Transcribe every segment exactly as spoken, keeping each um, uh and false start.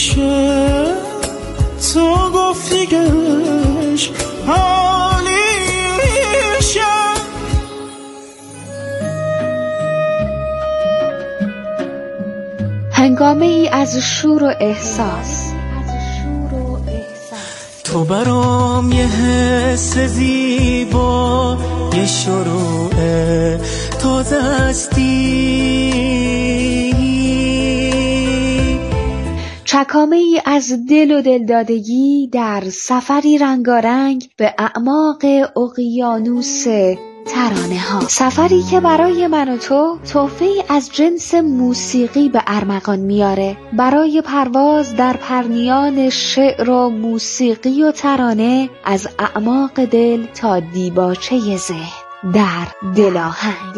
میشه تو گفتیگش حالیشه. هنگامه ای از شور و احساس. تو برام یه حس زیبا، یه شروع تازه هستی. چکامه ای از دل و دلدادگی در سفری رنگارنگ به اعماق اقیانوس ترانه ها. سفری که برای من و تو تحفه‌ای از جنس موسیقی به ارمغان میاره، برای پرواز در پرنیان شعر و موسیقی و ترانه از اعماق دل تا دیباچه ذهن در دلاهنگ.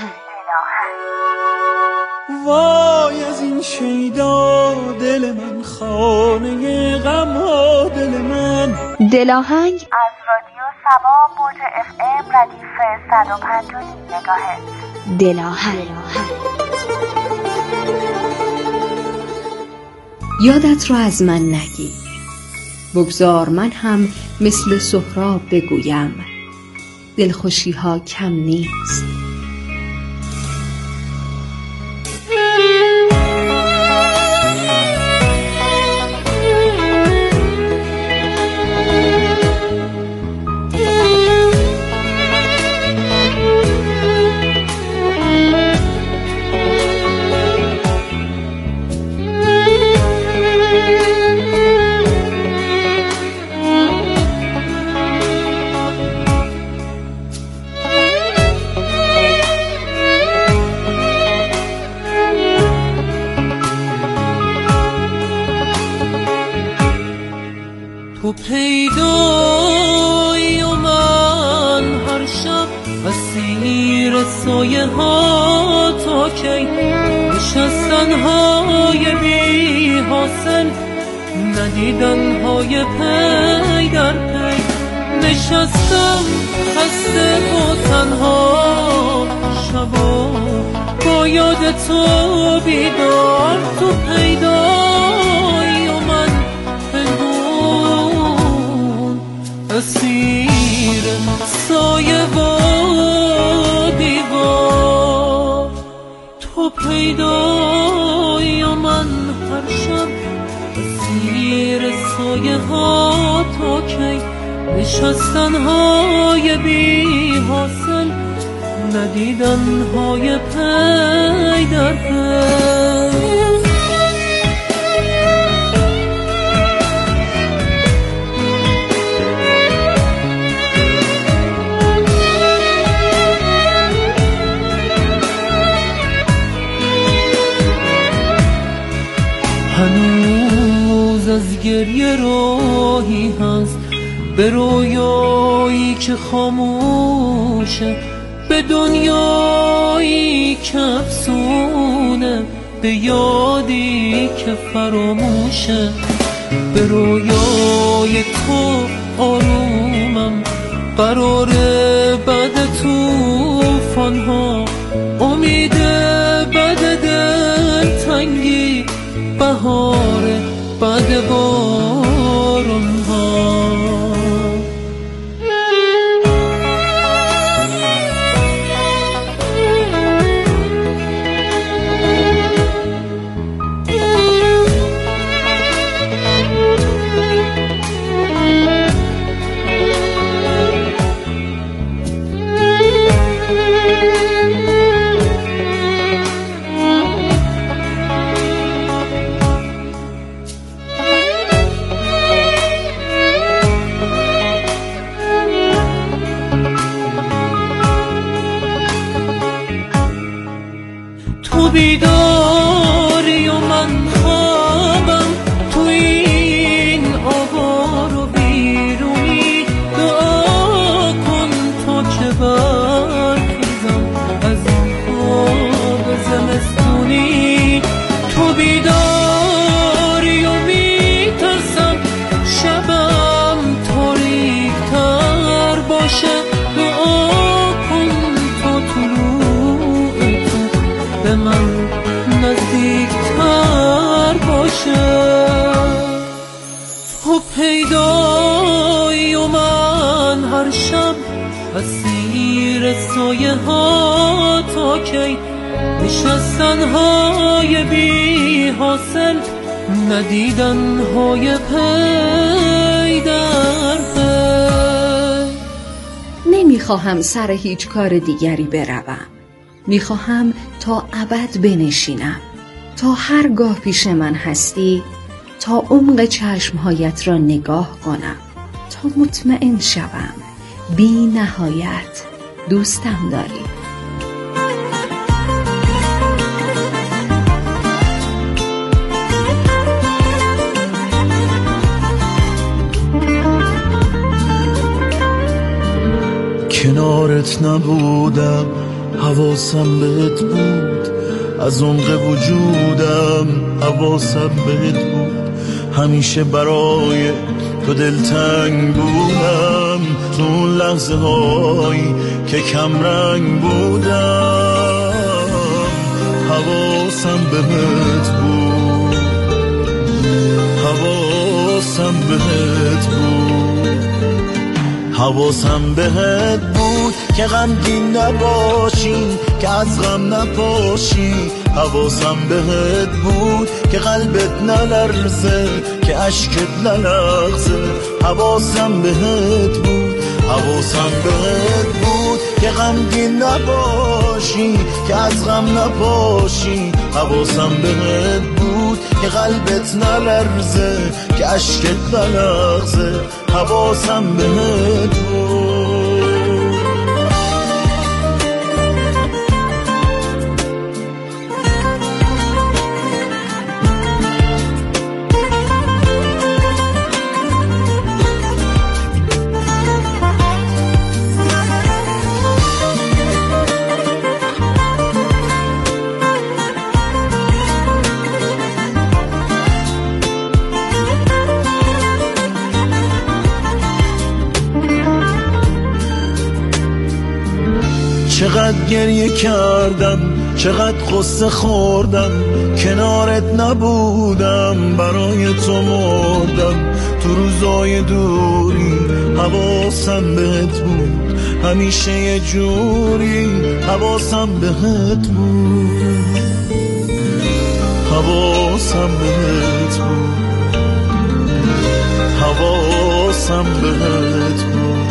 وای از این شیدا دل من، خانه غم ها دل من. دلاهنگ از رادیو سبا موج اف ام ردیف صد و پنج و نیم مگاهرتز. دلاهنگ. یادت را از من نگیر، بگذار من هم مثل سهراب بگویم دلخوشی ها کم نیست. تو پیدایی و من هر شب اسیر سایه ها تا کی، نشستن های بی حاصل، ندیدن های پی در پی. نشستم خسته و تنها شبا با یاد تو بیدار. تو پیدایی و من اسیر سایه و دیوار. تو پیدایی و من هر شب اسیر سایه ها تا کی، نشستن های بی حاصل، ندیدن های پی در پی. هنوز از گریه راهی هست به رویایی که خاموشه، به دنیایی که افسونه، به یادی که فراموشه. به رویای تو آرومم، قراره بعد توفان ها، امید بعد دل تنگی، بهاره بعد بارون ها. تو بیداری و من خوابم، تو این آوار و بیرونی. دعا کن تا که برخیزم از این خواب زمستونی. تو بیداری و میترسم شبم تاریک‌تر باشه. دعا کن تا طلوع تو به من نزدیکتر باشه. پیدایی و من هر شب اسیر سایه ها تا کی نشستن های بی حاصل ندیدن های پی در پی. نمیخواهم سر هیچ کار دیگری بروم، میخواهم تا ابد بنشینم، تا هرگاه پیش من هستی، تا عمق چشمهایت را نگاه کنم، تا مطمئن شوم بی نهایت دوستم داری. کنارت نبودم حواسم بهت بود، از عمق وجودم حواسم بهت بود، همیشه برای تو دلتنگ بودم، تو اون لحظه هایی که کم رنگ بودم حواسم بهت بود، حواسم بهت بود، حواسم بهت بود که غمگین نباشی، که از غم نپاشی، حواسم بهت بود که قلبت نلرزه، که عشقت نلغزه، حواسم بهت بود، حواسم بهت بود که غمگین نباشی، که از غم نپاشی، حواسم بهت بود که قلبت نلرزه، که عشقت نلغزه، حواسم بهت بود. چقدر گریه کردم، چقدر قصه خوردم، کنارت نبودم، برای تو مردم، تو روزای دوری حواسم بهت بود، همیشه یه جوری حواسم بهت بود، حواسم بهت بود، حواسم بهت بود،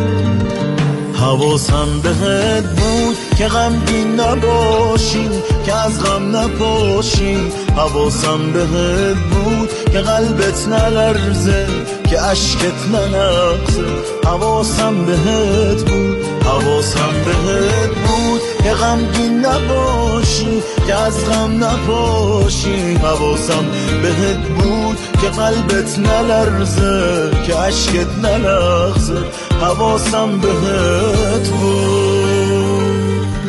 حواسم بهت بود که غمگین نباشی، که از غم نپاشی، حواسم بهت بود که قلبت نلرزه، که عشقت نلغزه، حواسم بهت بود، حواسم بهت بود که غمگین نباشی، که از غم نپاشی، حواسم بهت بود که قلبت نلرزه، که عشقت نلغزه، حواسم بهت بود.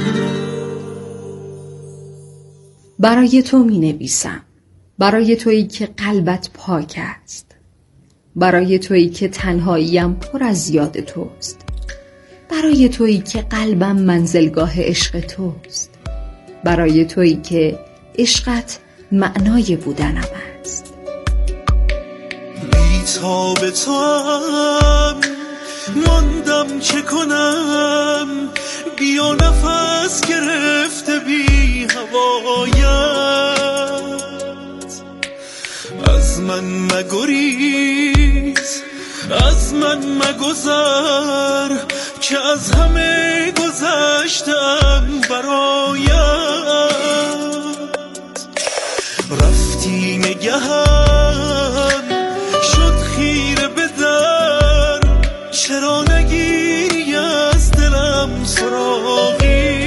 برای تو می نویسم، برای تویی که قلبت پاک است، برای تویی که تنهاییم پر از یاد توست، برای تویی که قلبم منزلگاه عشق توست، برای تویی که عشقت معنای بودنم است. بی‌تاب توام ماندم چه کنم، بیا نفس گرفته بی هوایت، از من مگریز، از من مگذر، که از همه گذشتم برایت، رفتی نگهم شد خیره به در، چرا نگیری از دلم سراغی،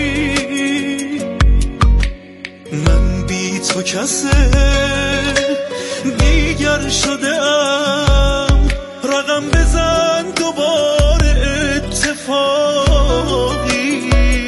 من بی تو کسه دیگر شده ام، رقم بزن دوباره اتفاقی،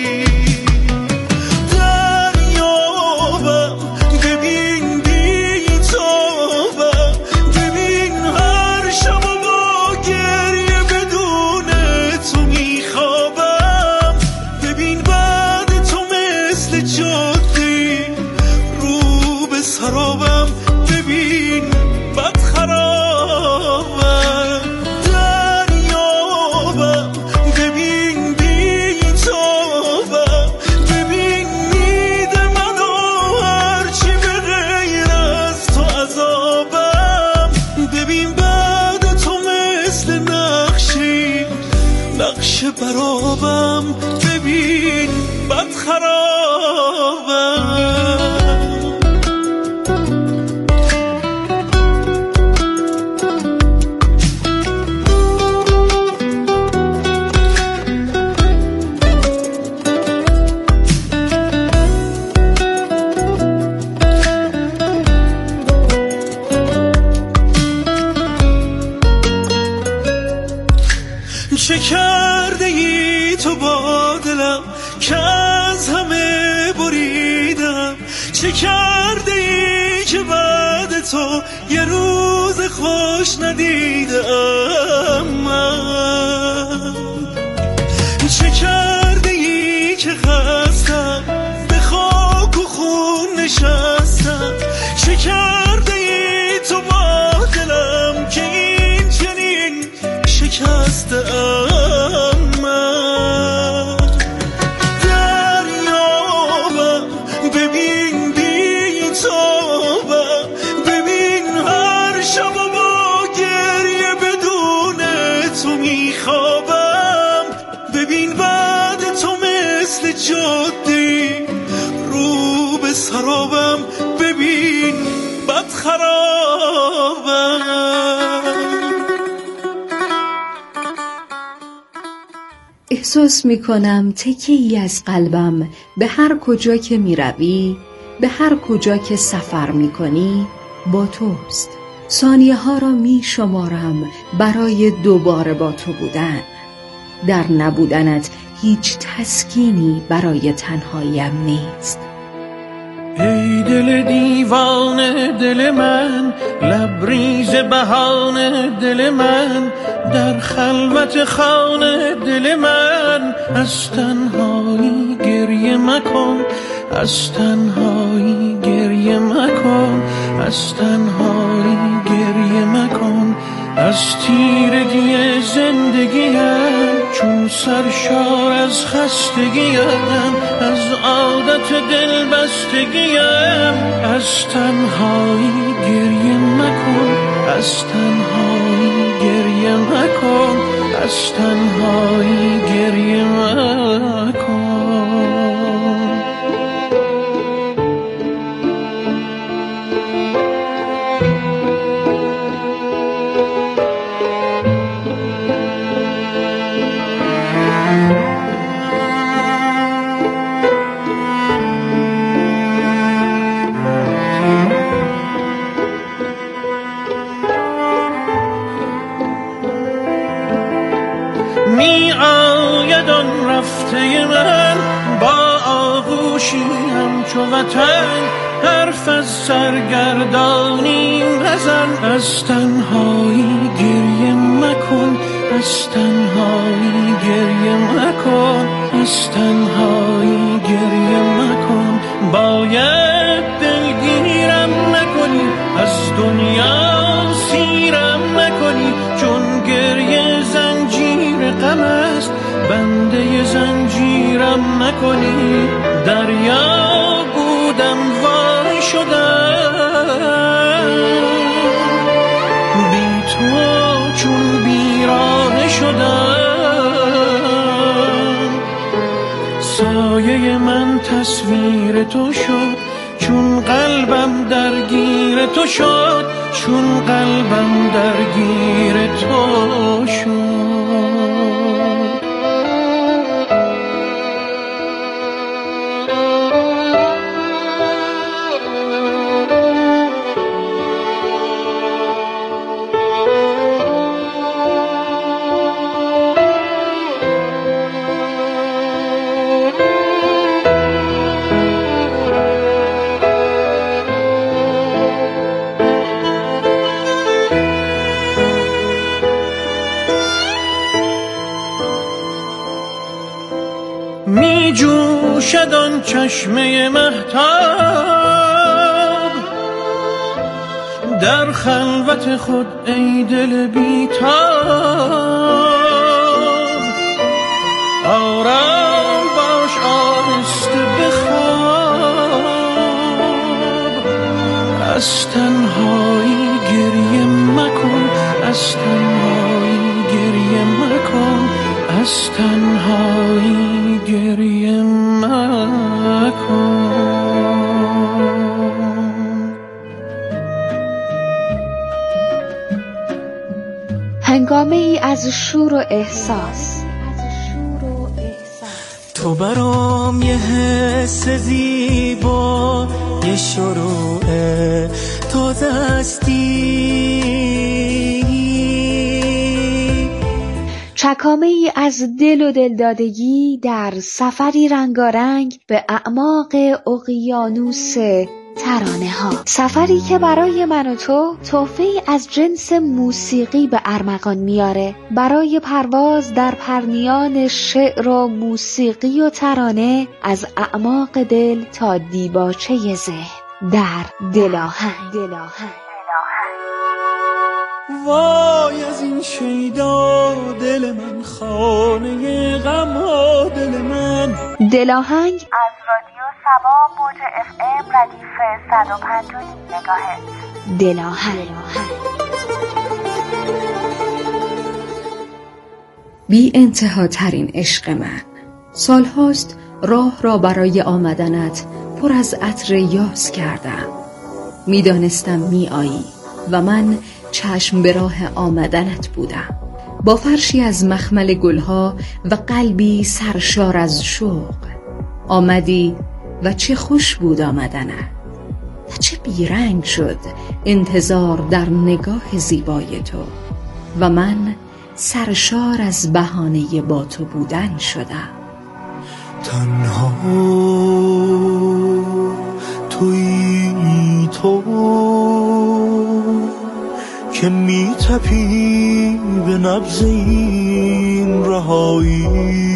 دریابم ببین بی تابم، ببین هر شب و با گریه بدون تو میخوابم، ببین بعد تو مثل جادی رو به سرا برابم ببین بد خرابم. چه کرده ای تو با دلم که از همه بریدم؟ چه کرده ای که بعد تو یه روز خوش ندیدم من؟ چه کرده ای که خستم به خاک و خون نشستم؟ چه کرده ای تو با دلم که این چنین شکستم من؟ دریابم ببین بی تابم، ببین هر شب با گریه بدون تو میخوابم، ببین بعد تو مثل جادی رو به سرابم، ببین بد خرابم. احساس می کنم تکه‌ای از قلبم به هر کجا که می روی، به هر کجا که سفر می کنی با توست. ثانیه ها را می شمارم برای دوباره با تو بودن. در نبودنت هیچ تسکینی برای تنهاییم نیست. ای دل دیوانه دل من، لبریز بهانه دل من، در خلوت خانه دل من، از تنهایی گریه مکن، از تنهایی گریه مکن، از تنهایی گریه مکن. از تیرگی زندگیم چون سرشار از خستگیم، از عادت دل بستگیم، از تنهایی گریه مکن، از تنهایی گریه مکن، از تنهایی گریه مکن. می آید آن رفته من با آغوشی همچو وطن، حرف از سرگردانی مزن، از تنهایی گریه مکن، از تنهایی گریه مکن، از تنهایی گریه مکن. باید دلگیرم نکنی، از دنیا سیرم نکنی، چون گریه زنجیر غم است، بنده زنجیرم نکنی. دریا بودم وای شدم، بی تو چون بیرانه شدم. سایه من تصویر تو شد، چون قلبم درگیر تو شد، چون قلبم درگیر تو شد. می جوشد آن چشمه مهتاب در خلوت خود، ای دل بی‌تاب. آرام باش آهسته بخواب، از تنهایی گریه مکن، از تنهایی گریه مکن، از تنهایی گریه مکن. هنگامه ای از شور و احساس. تو برام یه حس زیبا، یه شروع تازه هستی. چکامه ای از دل و دلدادگی در سفری رنگارنگ به اعماق اقیانوس ترانه ها. سفری که برای من و تو تحفه‌ای از جنس موسیقی به ارمغان میاره، برای پرواز در پرنیان شعر و موسیقی و ترانه از اعماق دل تا دیباچه ذهن در دلاهنگ. دلاهنگ وای از این شیدا دل من، خانه غم ها دل من. دلاهنگ از رادیو سبا موج اف ام ردیف صد و پنج و نیم مگاهرتز. دلاهنگ. بی انتها ترین عشق من، سالهاست راه را برای آمدنت پر از عطر یاس کردم. میدانستم می آیی و من چشم به راه آمدنت بودم، با فرشی از مخمل گلها و قلبی سرشار از شوق. آمدی و چه خوش بود آمدنت و چه بیرنگ شد انتظار در نگاه زیبای تو و من سرشار از بهانه با تو بودن شدم. تنها تویی تو که می تپی به نبض این رهایی.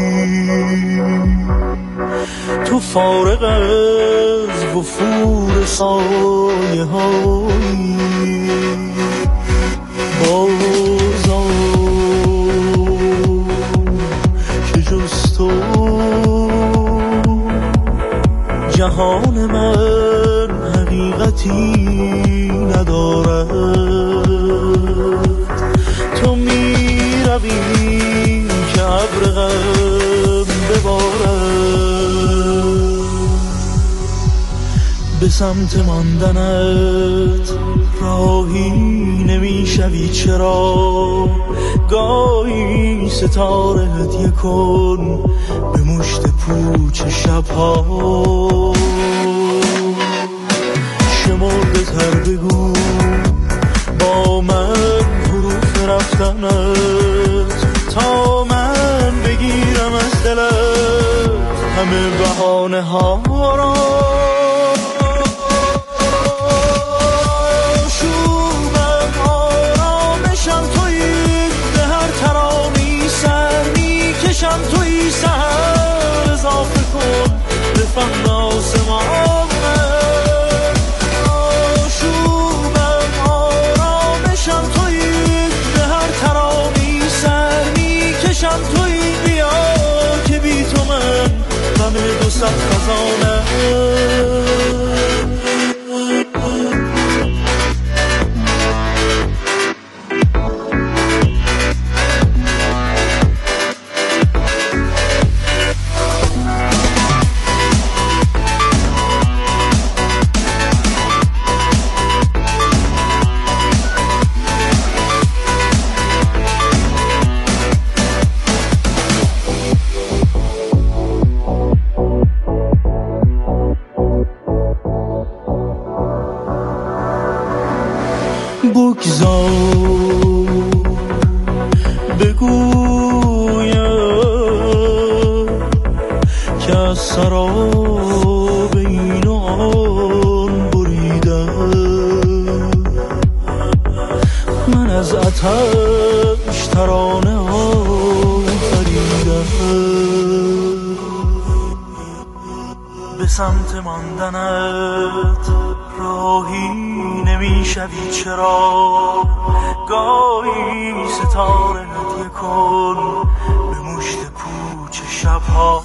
تو فارغ از وفور سایه هایی، بازم که جز تو جهان من حقیقتی ندارد. تو می روی که ابر غم ببارد، به سمت ماندنت راهی نمی شوی. چرا گاهی ستاره هدیه کن به مشت پوچ شبها. شمرده تر بگو با من حروف رفتنت، تا من بگیرم از دلت همه بهانه ها را. شومم آرامشم تویی، به هر ترانی سر می کشم تویی. سهر اضافه کن به فهم آسمان. دو صد خزانه بگذار بگویم که از سراب این و آن بریدم. من از آتش ترانه آفریدم، به سمت ماندنت راهی نمی شوی. چرا گاهی ستاره هدیه کن به مشت پوچ شبها.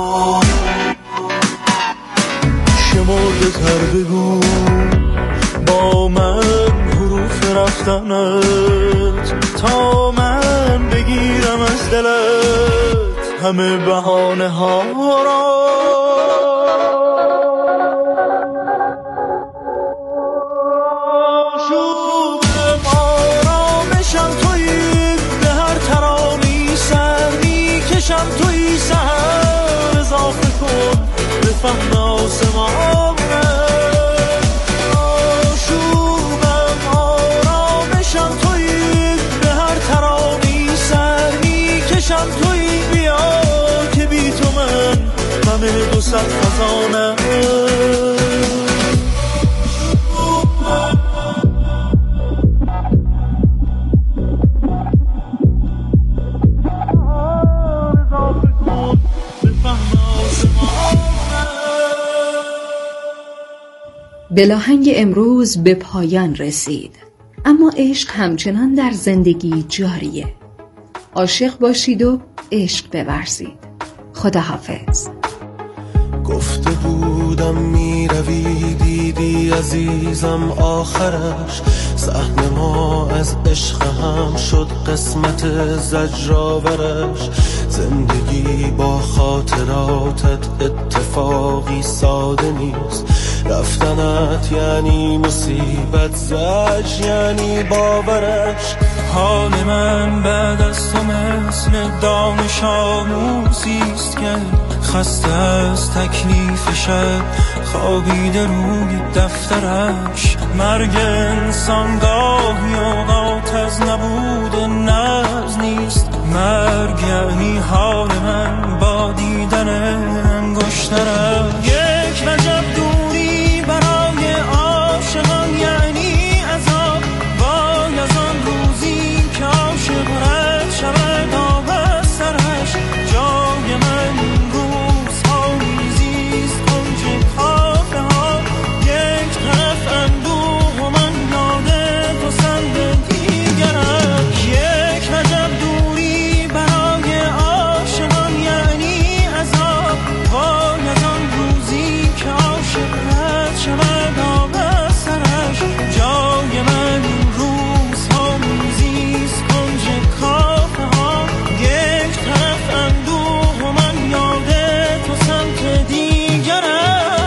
شمرده تر بگو با من حروف رفتنت، تا من بگیرم از دلت همه بهانه ها را. شوق آرامشم تویی، به هر ترانه‌ای سر میکشم تویی. سحر اضافه کن به فهم آسمان. شوقم آرامشم تویی، به هر ترانه‌ای سر میکشم تویی. بیا که بی تو من همه دو صد خزانم. بلاهنگ امروز به پایان رسید، اما عشق همچنان در زندگی جاریه. عاشق باشید و عشق بورزید. خداحافظ. گفته بودم میروی، دیدی عزیزم آخرش. صحنه ما از عشق هم شد قسمت زجرآورش. زندگی با خاطراتت اتفاقی ساده نیست. رفتنت یعنی مصیبت، زج یعنی باورش. حال من بعد از تو مثل دانش آموزیست که خسته از تکلیف شب، خوابیده روی دفترش. مرگ انسان گاهی اوقات از نبود نبض نیست. مرگ یعنی حال من با دیدن انگشترش. یک وجب دوری برای عاشقان یعنی عذاب. وای از آن روزی که عاشق رد شود آب از سرش. جای من روزها میزیست کنج کافه ها. یک طرف اندوه و من یاد تو سند دیگرم. یک وجب دوری برای عاشقان یعنی عذاب. وای از آن روزی که عاشق رد شود آب از سرش. جای من روزها میزیست کنج کافه ها. یک طرف اندوه و من یاد تو سمت دیگرش.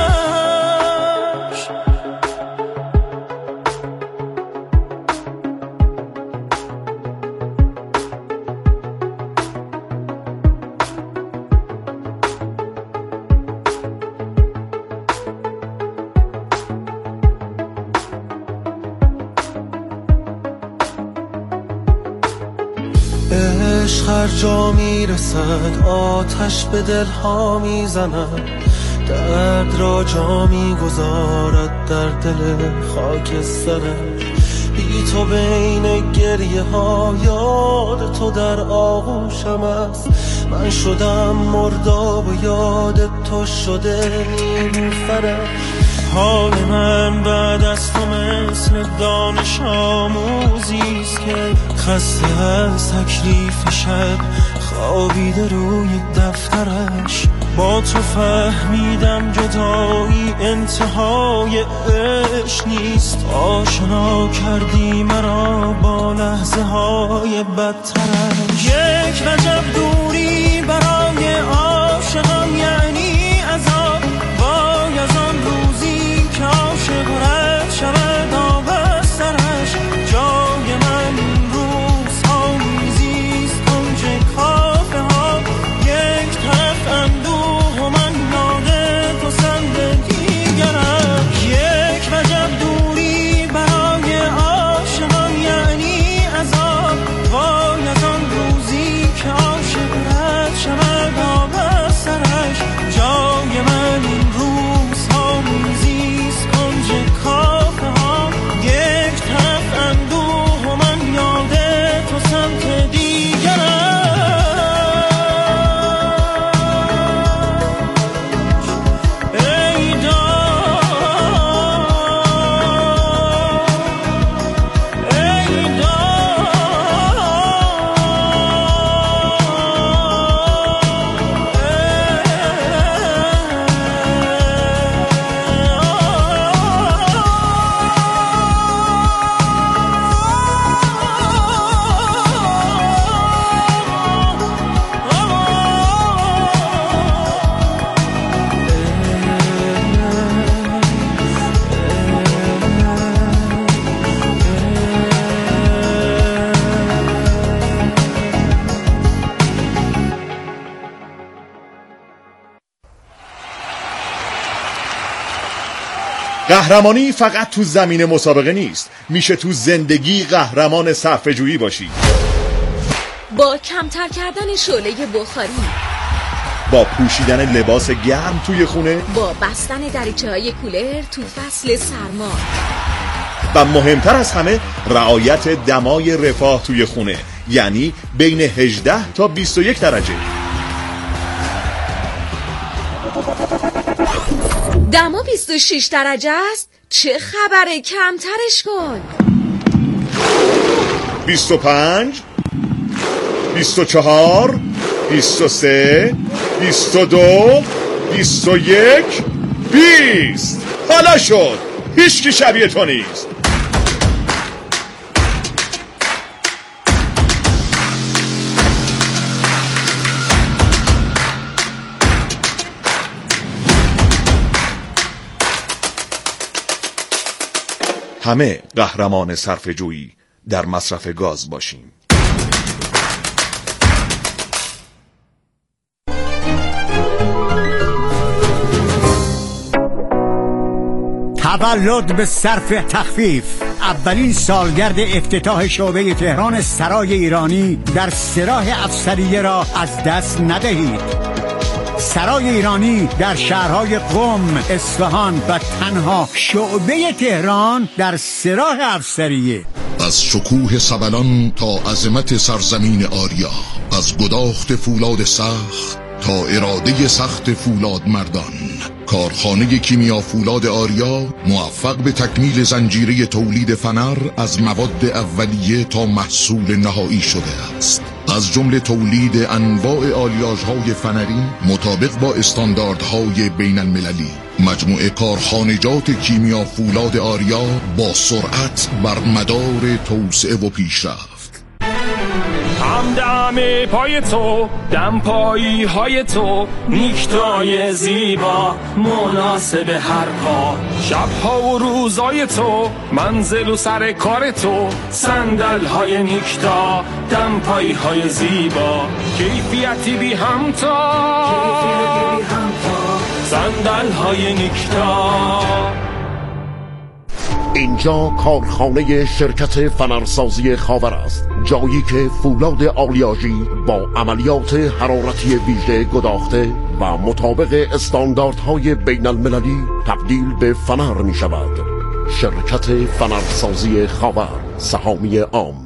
عشق هر جا میرسد آتش به دلها میزند. درد را جا میگذارد در دل خاکسترش. بی تو بین گریه ها یاد تو در آغوشم است. من شدم مرداب و یاد تو شده نیلوفرش. حال من بعد از تو مثل دانش آموزیست که خسته از تکلیف شب، خوابیده روی دفترش. با تو فهمیدم جدایی انتهای عشق نیست. آشنا کردی مرا با لحظه های بدترش. یک وجب دوری برای عاشقان یعنی عذاب. وای از آن روزی که عاشق رد شود آب از سرش. جای من روزها میزیست کنج کافه ها. یک طرف اندوه و من یاد تو سند دیگرم. یک وجب دوری برای عاشقان یعنی عذاب. وای از آن روزی که عاشق رد شود آب قهرمانی فقط تو زمین مسابقه نیست، میشه تو زندگی قهرمان صرفه‌جویی باشی. با کمتر کردن شعله بخاری، با پوشیدن لباس گرم توی خونه، با بستن دریچه‌های کولر تو فصل سرما، و مهمتر از همه رعایت دمای رفاه توی خونه، یعنی بین هجده تا بیست و یک درجه. دما بیست و شش درجه است؟ چه خبره؟ کمترش کن. بیست و پنج، بیست و چهار، بیست و سه، بیست و دو، بیست و یک، بیست. حالا شد، هیچ کی شبیه تو نیست. همه قهرمان صرفه‌جویی در مصرف گاز باشیم. تولد به صرف تخفیف، اولین سالگرد افتتاح شعبه تهران سرای ایرانی در سراح افسریه را از دست ندهید. سرای ایرانی در شهرهای قم، اصفهان و تنها شعبه تهران در سراح افسریه. از شکوه سبلان تا عظمت سرزمین آریا، از گداخت فولاد سخت تا اراده سخت فولاد مردان، کارخانه کیمیا فولاد آریا موفق به تکمیل زنجیره تولید فنر از مواد اولیه تا محصول نهایی شده است. از جمله تولید انواع آلیاژهای فنری مطابق با استانداردهای بین المللی. مجموعه کارخانجات کیمیا فولاد آریا با سرعت بر مدار توسعه و پیشرفت. همدم پای تو، دم پایی های تو، نیکتای زیبا مناسب هر پا، شبها و روزای تو، منزل و سر کار تو، صندل های نیکتا، دم پایی های زیبا، کیفیتی بی همتا، صندل های نیکتا. اینجا کارخانه شرکت فنرسازی خاور است، جایی که فولاد آلیاژی با عملیات حرارتی ویژه گداخته و مطابق استانداردهای بین المللی تبدیل به فنر می شود. شرکت فنرسازی خاور، سهامی عام.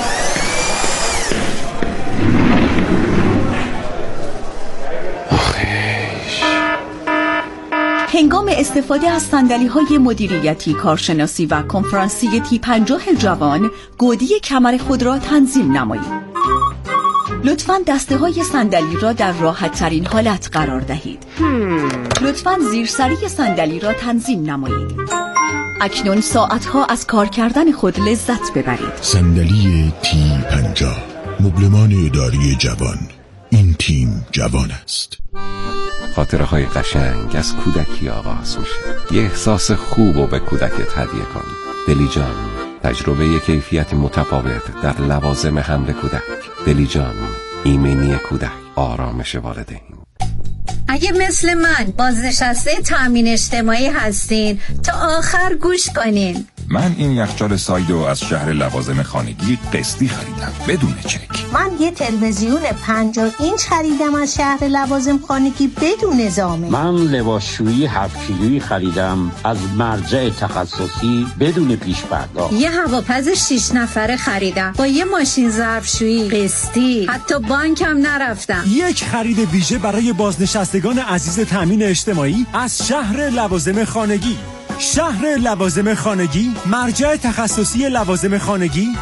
هنگام استفاده از صندلی‌های مدیریتی، کارشناسی و کنفرانسی تی پنجاه جوان، گودی کمر خود را تنظیم نمایید. لطفاً دسته های صندلی را در راحت ترین حالت قرار دهید. لطفاً زیرسری صندلی را تنظیم نمایید. اکنون ساعتها از کار کردن خود لذت ببرید. صندلی تی پنجاه، مبلمان اداری جوان. این تیم جوان است. خاطره‌های قشنگ از کودکی آغاز میشه. یه احساس خوب رو به کودکت هدیه کن. دلی جان، تجربه کیفیت متفاوت در لوازم حمل کودک. دلی جان، ایمنی کودک، آرامش والدین. اگه مثل من بازنشسته تامین اجتماعی هستین تا آخر گوش کنین. من این یخچال سایدو از شهر لوازم خانگی قسطی خریدم بدون چک. من یه تلویزیون پنجاه اینچ خریدم از شهر لوازم خانگی بدون ضامن. من لباسشویی هفت کیلویی خریدم از مرجع تخصصی بدون پیش پرداخت. یه هواپز شش نفره خریدم با یه ماشین ظرفشویی قسطی، حتی بانکم نرفتم. یک خرید ویژه برای بازنشستگان عزیز تامین اجتماعی از شهر لوازم خانگی. شهر لوازم خانگی، مرجع تخصصی لوازم خانگی